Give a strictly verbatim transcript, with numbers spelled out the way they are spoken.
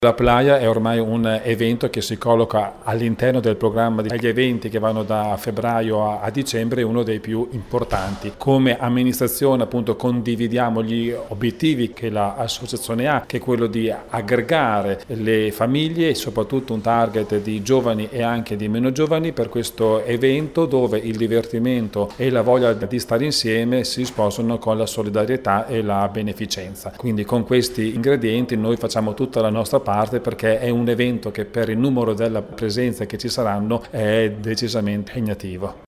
La Playa è ormai un evento che si colloca all'interno del programma degli eventi che vanno da febbraio a, a dicembre, uno dei più importanti. Come amministrazione appunto condividiamo gli obiettivi che l'associazione ha, che è quello di aggregare le famiglie e soprattutto un target di giovani e anche di meno giovani per questo evento dove il divertimento e la voglia di stare insieme si sposano con la solidarietà e la beneficenza. Quindi con questi ingredienti noi facciamo tutta la nostra parte perché è un evento che per il numero della presenza che ci saranno è decisamente impegnativo.